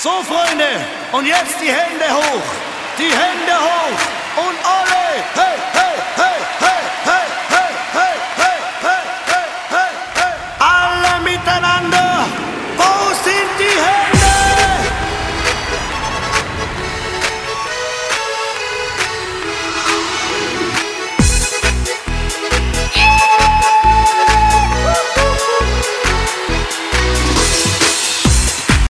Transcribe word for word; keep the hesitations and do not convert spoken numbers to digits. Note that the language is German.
So, Freunde, und jetzt die Hände hoch, die Hände hoch und alle, hey, hey, hey!